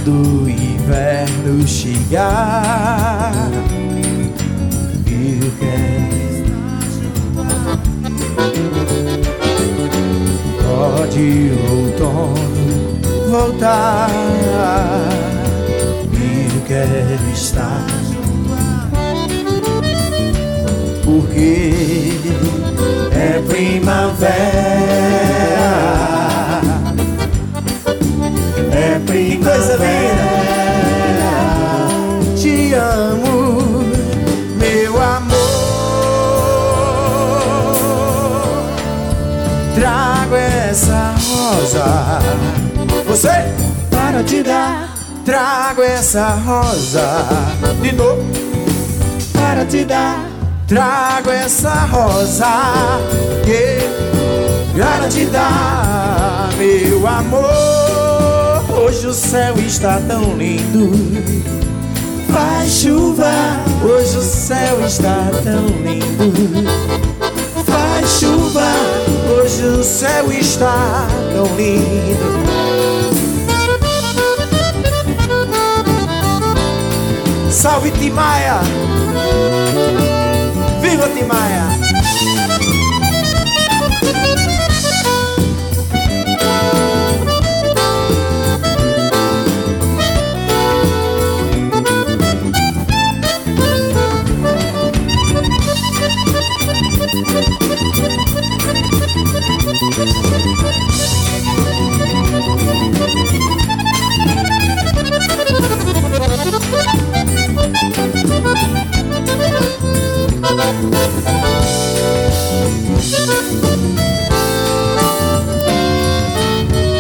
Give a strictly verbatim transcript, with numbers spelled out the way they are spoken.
quando o inverno chegar, eu quero pode o outono voltar, eu quero estar, porque é primavera, é primavera. Te amo, meu amor. Trago essa rosa, você para te dar. Trago essa rosa de novo para te dar. Trago essa rosa que para te dar, meu amor. Hoje o céu está tão lindo, faz chuva. Hoje o céu está tão lindo, faz chuva. Hoje o céu está tão lindo. Salve Tim Maia! Viva Tim Maia!